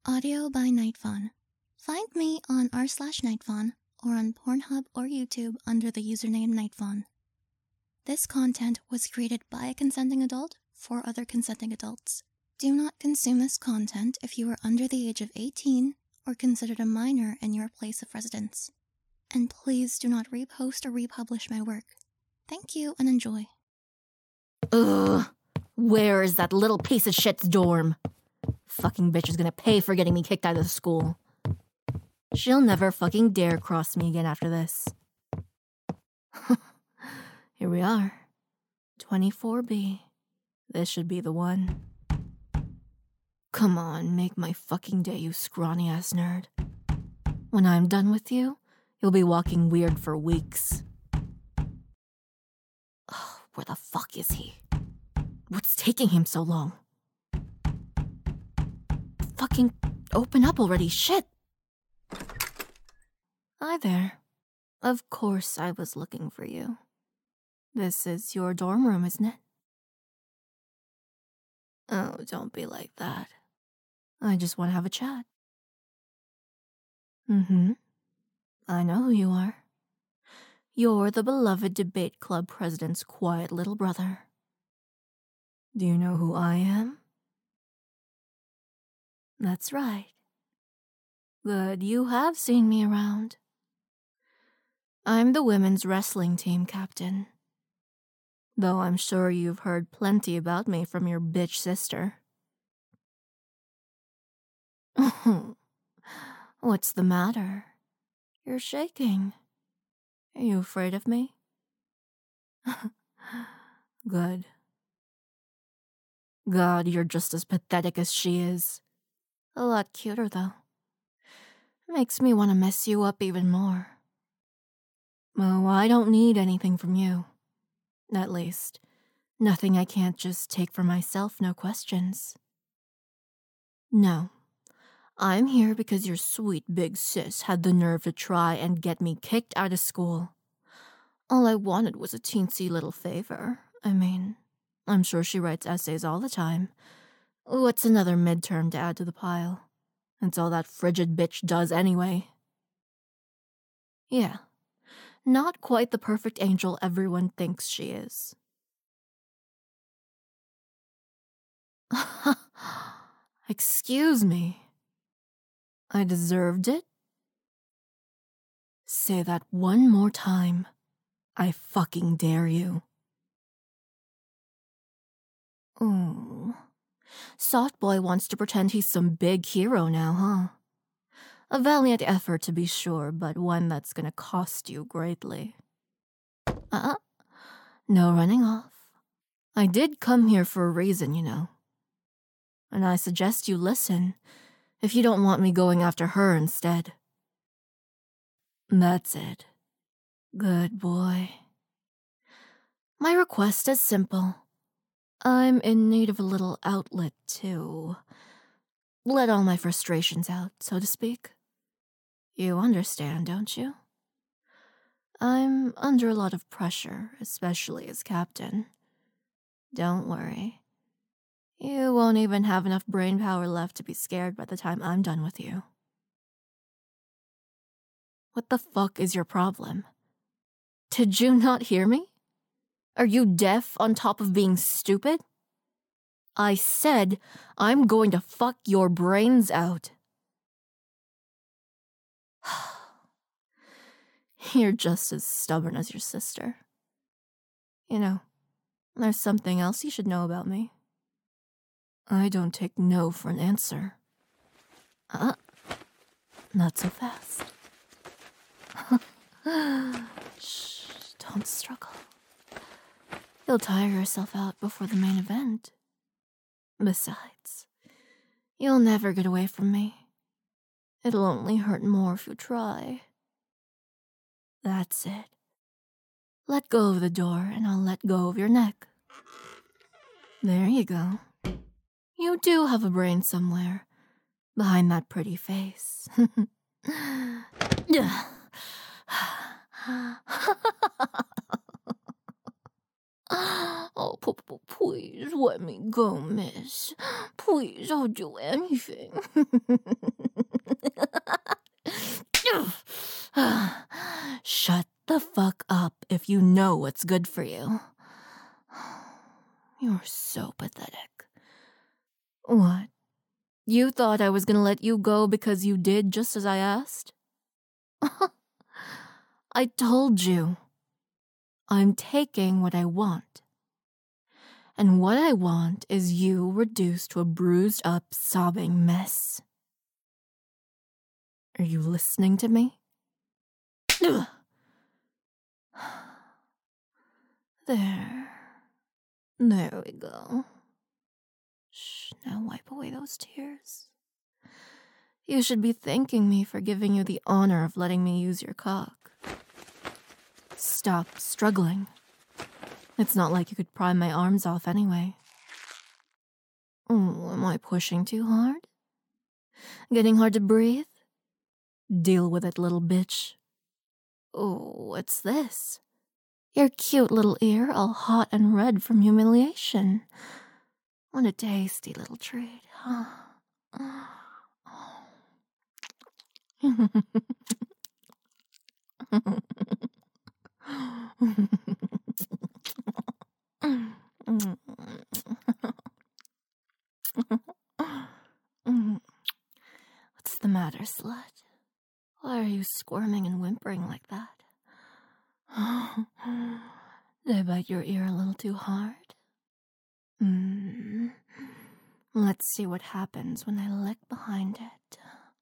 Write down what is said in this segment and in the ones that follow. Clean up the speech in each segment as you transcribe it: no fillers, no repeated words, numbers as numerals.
Audio by Nightfawn. Find me on r/Nightfawn or on Pornhub or YouTube under the username Nightfawn. This content was created by a consenting adult for other consenting adults. Do not consume this content if you are under the age of 18 or considered a minor in your place of residence. And please do not repost or republish my work. Thank you and enjoy. Ugh. Where is that little piece of shit's dorm? Fucking bitch is gonna pay for getting me kicked out of the school. She'll never fucking dare cross me again after this. Here we are. 24B. This should be the one. Come on, make my fucking day, you scrawny-ass nerd. When I'm done with you, you'll be walking weird for weeks. Oh, where the fuck is he? What's taking him so long? Fucking open up already, shit! Hi there. Of course I was looking for you. This is your dorm room, isn't it? Oh, don't be like that. I just want to have a chat. I know who you are. You're the beloved debate club president's quiet little brother. Do you know who I am? That's right. Good, you have seen me around. I'm the women's wrestling team captain. Though I'm sure you've heard plenty about me from your bitch sister. What's the matter? You're shaking. Are you afraid of me? Good. God, you're just as pathetic as she is. A lot cuter, though. Makes me want to mess you up even more. Oh, I don't need anything from you. At least, nothing I can't just take for myself, no questions. No. I'm here because your sweet big sis had the nerve to try and get me kicked out of school. All I wanted was a teensy little favor. I mean, I'm sure she writes essays all the time. What's another midterm to add to the pile? It's all that frigid bitch does anyway. Yeah. Not quite the perfect angel everyone thinks she is. Excuse me. I deserved it? Say that one more time. I fucking dare you. Oh. Soft boy wants to pretend he's some big hero now, huh? A valiant effort to be sure, but one that's gonna cost you greatly. No running off. I did come here for a reason, you know. And I suggest you listen, if you don't want me going after her instead. That's it. Good boy. My request is simple. I'm in need of a little outlet, too. Let all my frustrations out, so to speak. You understand, don't you? I'm under a lot of pressure, especially as captain. Don't worry. You won't even have enough brain power left to be scared by the time I'm done with you. What the fuck is your problem? Did you not hear me? Are you deaf on top of being stupid? I said I'm going to fuck your brains out. You're just as stubborn as your sister. You know, there's something else you should know about me. I don't take no for an answer. Not so fast. Shh, don't struggle. You'll tire yourself out before the main event. Besides, you'll never get away from me. It'll only hurt more if you try. That's it. Let go of the door and I'll let go of your neck. There you go. You do have a brain somewhere, behind that pretty face. Oh, please let me go, miss. Please, I'll do anything. Shut the fuck up if you know what's good for you. You're so pathetic. What? You thought I was gonna let you go because you did just as I asked? I told you. I'm taking what I want. And what I want is you reduced to a bruised up, sobbing mess. Are you listening to me? Ugh. There. There we go. Shh, now wipe away those tears. You should be thanking me for giving you the honor of letting me use your cock. Stop struggling. It's not like you could pry my arms off anyway. Oh, am I pushing too hard? Getting hard to breathe? Deal with it, little bitch. Oh, what's this? Your cute little ear all hot and red from humiliation. What a tasty little treat, huh? What's the matter, slut? Why are you squirming and whimpering like that? Did I bite your ear a little too hard? Let's see what happens when I lick behind it.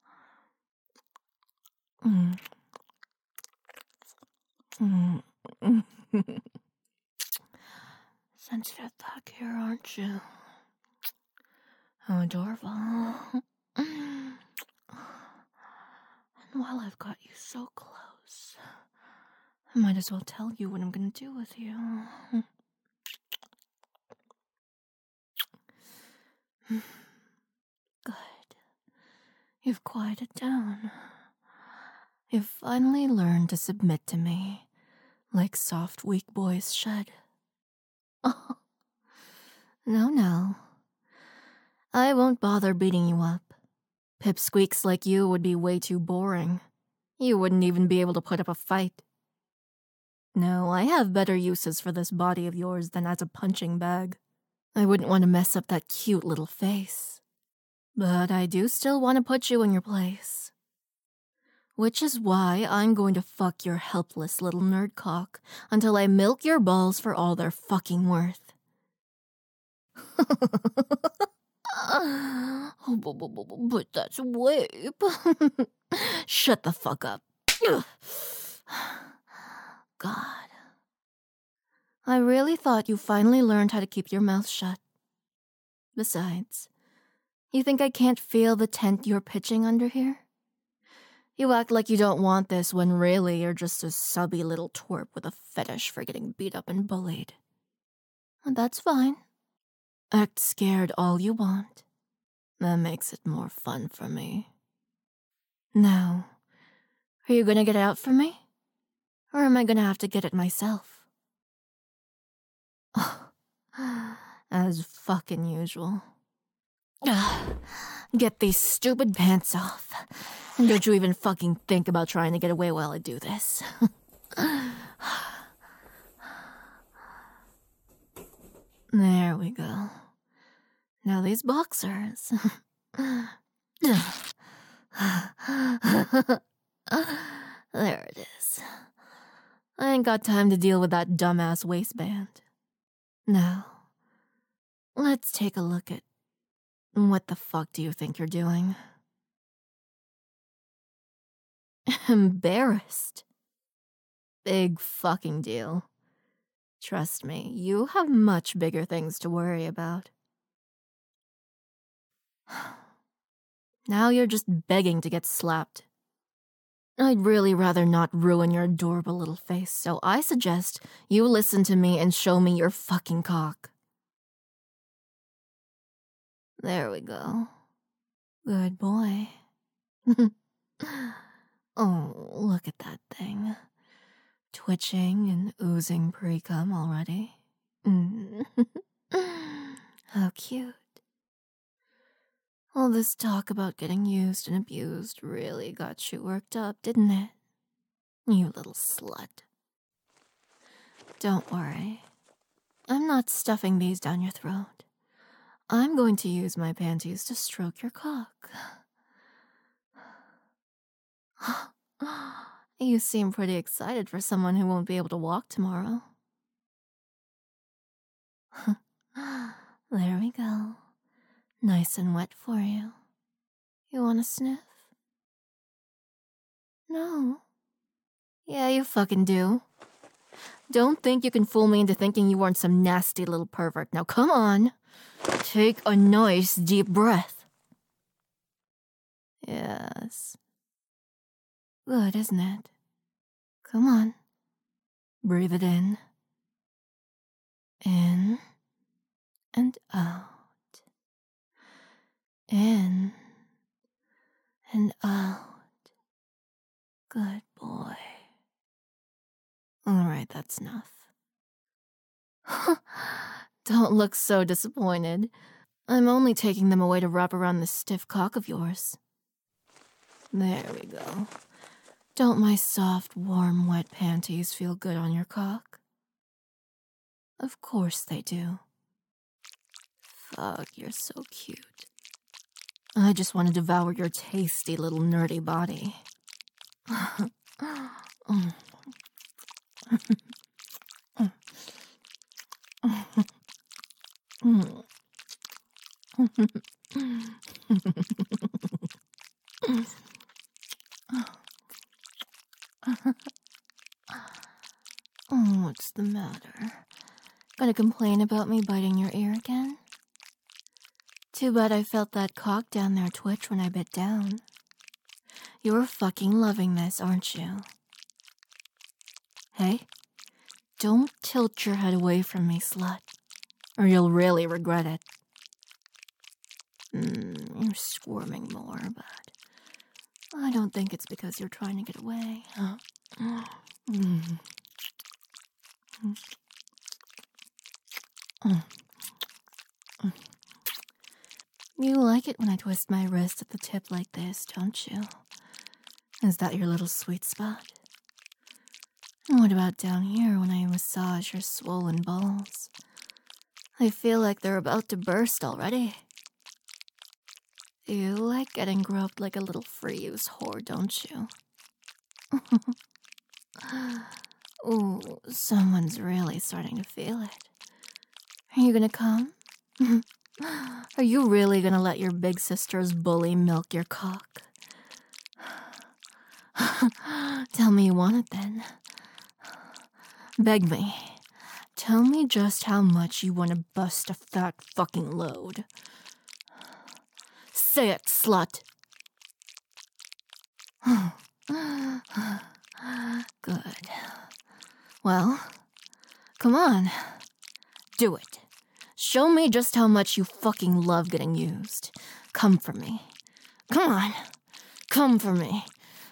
Sensitive back here, aren't you? How adorable. And while I've got you so close, I might as well tell you what I'm gonna do with you. Good. You've quieted down. You've finally learned to submit to me, like soft, weak boys should. Oh, no. I won't bother beating you up. Pipsqueaks like you would be way too boring. You wouldn't even be able to put up a fight. No, I have better uses for this body of yours than as a punching bag. I wouldn't want to mess up that cute little face. But I do still want to put you in your place. Which is why I'm going to fuck your helpless little nerd cock until I milk your balls for all they're fucking worth. But that's rape. Shut the fuck up. God. I really thought you finally learned how to keep your mouth shut. Besides, you think I can't feel the tent you're pitching under here? You act like you don't want this when really you're just a subby little twerp with a fetish for getting beat up and bullied. And that's fine. Act scared all you want. That makes it more fun for me. Now, are you gonna get it out for me? Or am I gonna have to get it myself? As fucking usual. Get these stupid pants off. And don't you even fucking think about trying to get away while I do this. There we go. Now these boxers. There it is. I ain't got time to deal with that dumbass waistband. Now, let's take a look at what the fuck do you think you're doing? Embarrassed? Big fucking deal. Trust me, you have much bigger things to worry about. Now you're just begging to get slapped. I'd really rather not ruin your adorable little face, so I suggest you listen to me and show me your fucking cock. There we go. Good boy. Oh, look at that thing. Twitching and oozing pre-cum already. How cute. All this talk about getting used and abused really got you worked up, didn't it? You little slut. Don't worry. I'm not stuffing these down your throat. I'm going to use my panties to stroke your cock. You seem pretty excited for someone who won't be able to walk tomorrow. There we go. Nice and wet for you. You want a sniff? No. Yeah, you fucking do. Don't think you can fool me into thinking you weren't some nasty little pervert. Now come on. Take a nice deep breath. Yes. Good, isn't it? Come on. Breathe it in. In and out. In and out. Good boy. Alright, that's enough. Don't look so disappointed. I'm only taking them away to wrap around this stiff cock of yours. There we go. Don't my soft, warm, wet panties feel good on your cock? Of course they do. Fuck, you're so cute. I just want to devour your tasty little nerdy body. What's the matter? Gonna complain about me biting your ear again? Too bad I felt that cock down there twitch when I bit down. You're fucking loving this, aren't you? Hey, don't tilt your head away from me, slut, or you'll really regret it. You're squirming more, but I don't think it's because you're trying to get away. You like it when I twist my wrist at the tip like this, don't you? Is that your little sweet spot? And what about down here when I massage your swollen balls? I feel like they're about to burst already. You like getting groped like a little free-use whore, don't you? Ooh, someone's really starting to feel it. Are you gonna come? Are you really gonna let your big sister's bully milk your cock? Tell me you want it then. Beg me. Tell me just how much you want to bust a fat fucking load. Say it, slut. Good. Well, come on. Do it. Show me just how much you fucking love getting used. Come for me. Come on. Come for me.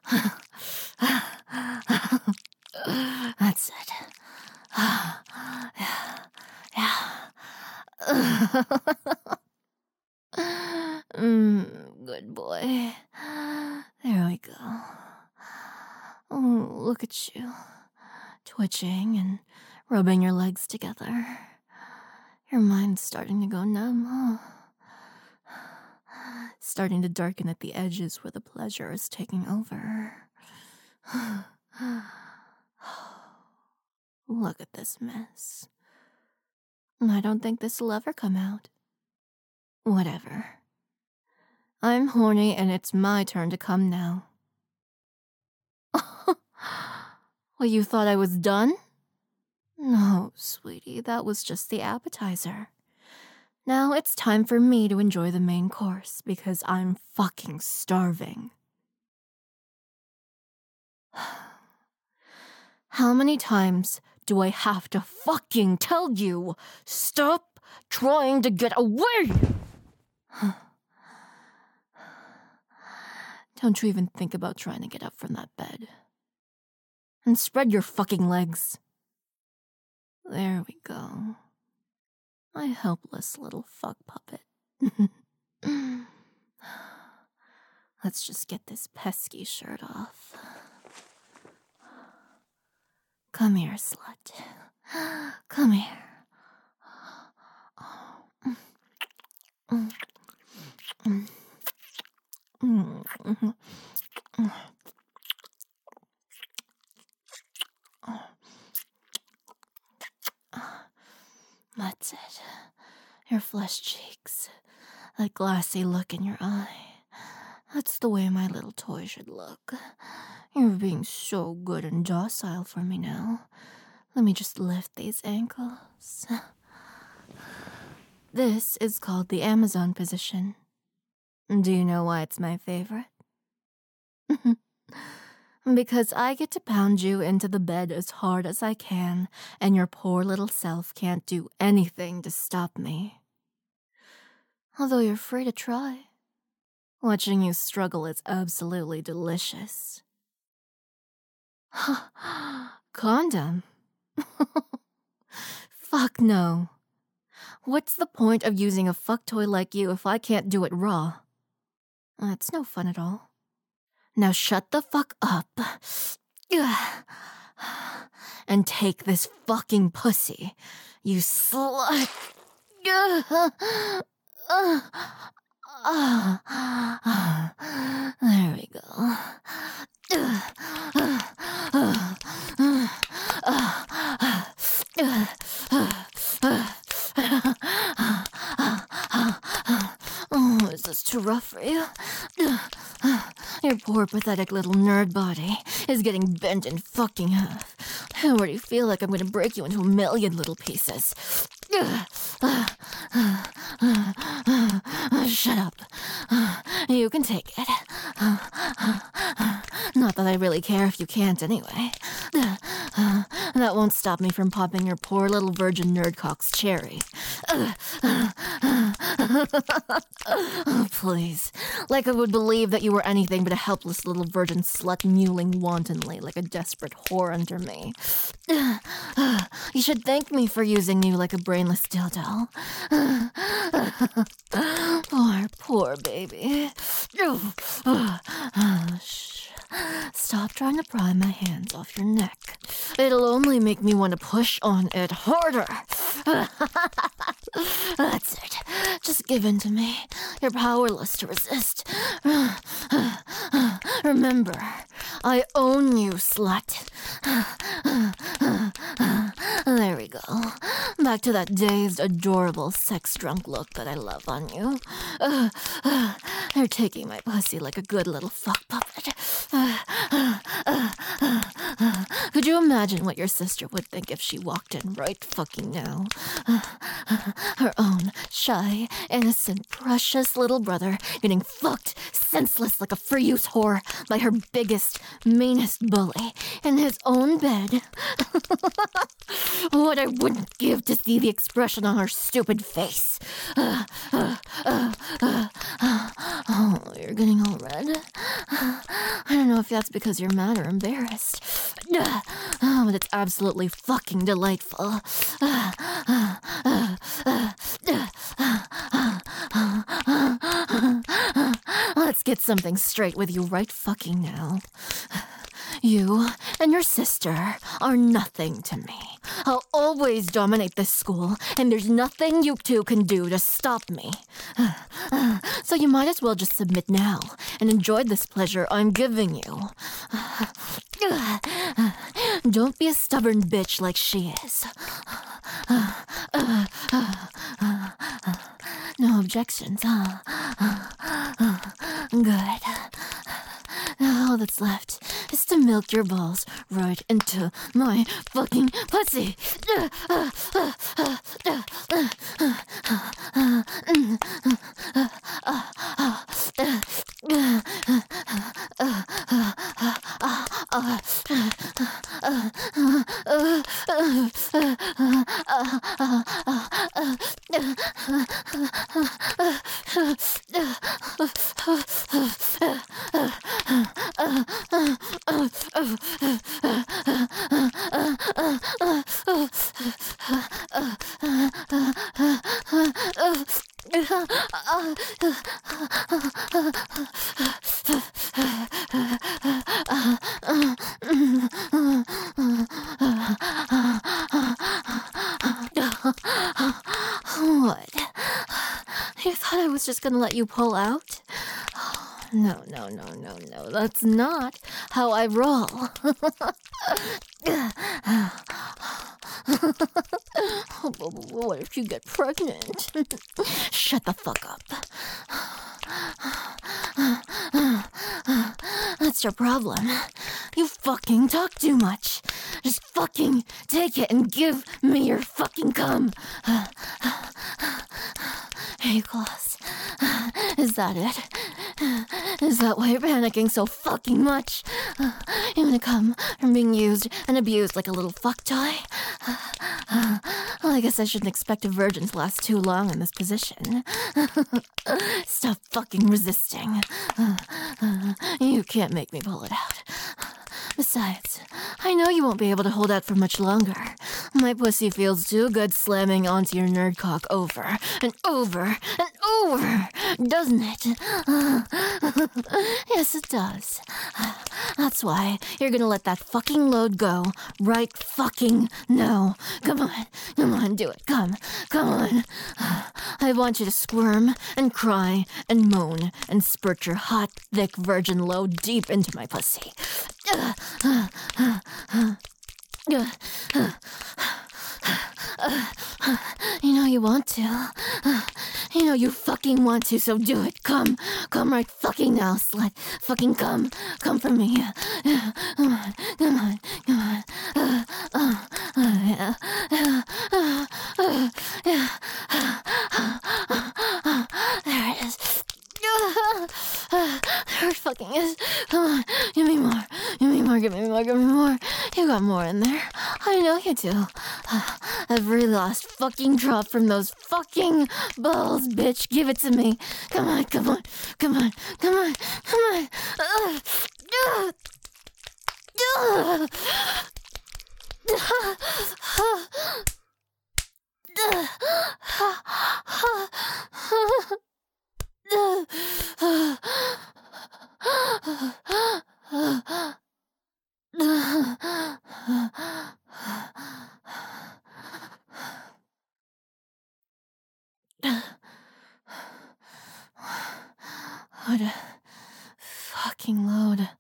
That's it. Good boy. There we go. Oh, look at you. Twitching and rubbing your legs together. Your mind's starting to go numb, huh? Starting to darken at the edges where the pleasure is taking over. Look at this mess. I don't think this will ever come out. Whatever. I'm horny and it's my turn to come now. Well, you thought I was done? No, sweetie, that was just the appetizer. Now it's time for me to enjoy the main course because I'm fucking starving. How many times do I have to fucking tell you? Stop trying to get away! Don't you even think about trying to get up from that bed. And spread your fucking legs. There we go. My helpless little fuck puppet. Let's just get this pesky shirt off. Come here, slut. Come here. That's it. Your flushed cheeks. That glassy look in your eye. That's the way my little toy should look. You're being so good and docile for me now. Let me just lift these ankles. This is called the Amazon position. Do you know why it's my favorite? Because I get to pound you into the bed as hard as I can, and your poor little self can't do anything to stop me. Although you're free to try. Watching you struggle is absolutely delicious. Condom? Fuck no. What's the point of using a fuck toy like you if I can't do it raw? It's no fun at all. Now shut the fuck up. And take this fucking pussy, you slut. There we go. Oh, is this too rough for you? Your poor, pathetic little nerd body is getting bent in fucking half. I already feel like I'm gonna break you into a million little pieces. Shut up. You can take it. Not that I really care if you can't anyway. That won't stop me from popping your poor little virgin nerdcock's cherry. Oh, please. Like I would believe that you were anything but a helpless little virgin slut mewling wantonly like a desperate whore under me. You should thank me for using you like a brainless dildo. Poor baby. Shh. Stop trying to pry my hands off your neck. It'll only make me want to push on it harder. That's it. Just give in to me. You're powerless to resist. Remember, I own you, slut. There we go. Back to that dazed, adorable, sex-drunk look that I love on you. You're taking my pussy like a good little fuck puppet. Could you imagine what your sister would think if she walked in right fucking now? Her own shy, innocent, precious little brother getting fucked senseless like a free-use whore by her biggest, meanest bully in his own bed. What I wouldn't give to see the expression on her stupid face. Oh, you're getting all red. I don't know if that's because you're mad or embarrassed. But it's absolutely fucking delightful. Let's get something straight with you right fucking now. You and your sister are nothing to me. I'll always dominate this school, and there's nothing you two can do to stop me. So you might as well just submit now and enjoy this pleasure I'm giving you. Don't be a stubborn bitch like she is. No objections, huh? Good. Now all that's left is to milk your balls right into my fucking pussy. just gonna let you pull out? No, that's not how I roll. What if you get pregnant? Shut the fuck up. That's your problem. You fucking talk too much. Just fucking take it and give me your fucking cum. Hey, Claus. Is that it? Is that why you're panicking so fucking much? You're gonna come from being used and abused like a little fuck toy? Well, I guess I shouldn't expect a virgin to last too long in this position. Stop fucking resisting. You can't make me pull it out. Besides, I know you won't be able to hold out for much longer. My pussy feels too good slamming onto your nerd cock over and over and over, doesn't it? Yes, it does. That's why you're gonna let that fucking load go right fucking now. Come on, do it. Come on. I want you to squirm and cry and moan and spurt your hot, thick virgin load deep into my pussy. You know you want to. You know you fucking want to, so do it. Come right fucking now, slut. Fucking come for me. Come on. There it is. There it fucking is. Come on, give me more. You got more in there. I know you do. Every last fucking drop from those fucking balls, bitch. Give it to me. Come on. What a fucking load.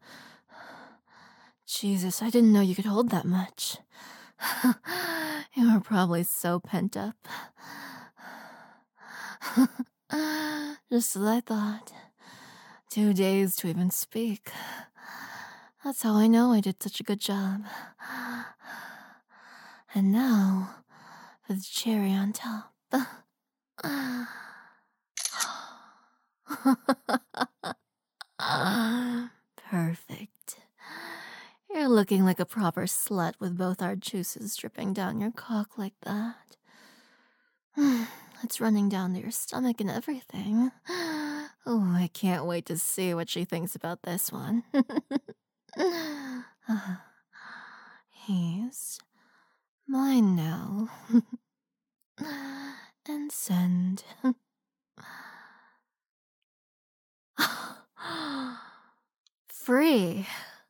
Jesus, I didn't know you could hold that much. You were probably so pent up. Just as I thought. 2 days to even speak. That's how I know I did such a good job. And now, for the cherry on top. Perfect. You're looking like a proper slut with both our juices dripping down your cock like that. It's running down to your stomach and everything. Oh, I can't wait to see what she thinks about this one. He's mine now. And send. Free.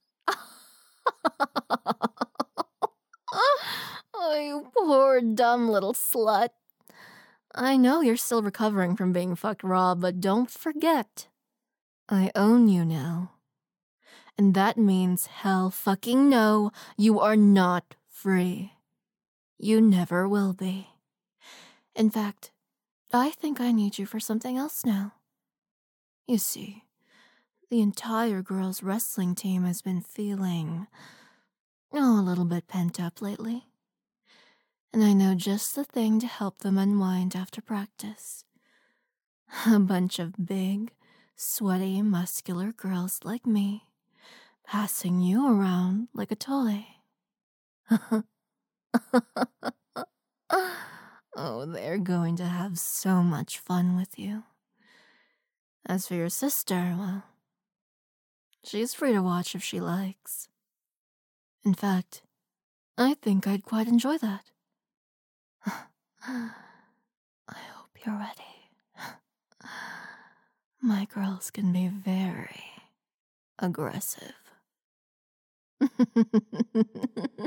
Oh, you poor dumb little slut. I know you're still recovering from being fucked raw, but don't forget, I own you now. And that means hell fucking no, you are not free. You never will be. In fact, I think I need you for something else now. You see, the entire girls' wrestling team has been feeling a little bit pent up lately. And I know just the thing to help them unwind after practice. A bunch of big, sweaty, muscular girls like me, passing you around like a toy. Oh, they're going to have so much fun with you. As for your sister, well, she's free to watch if she likes. In fact, I think I'd quite enjoy that. I hope you're ready. My girls can be very aggressive.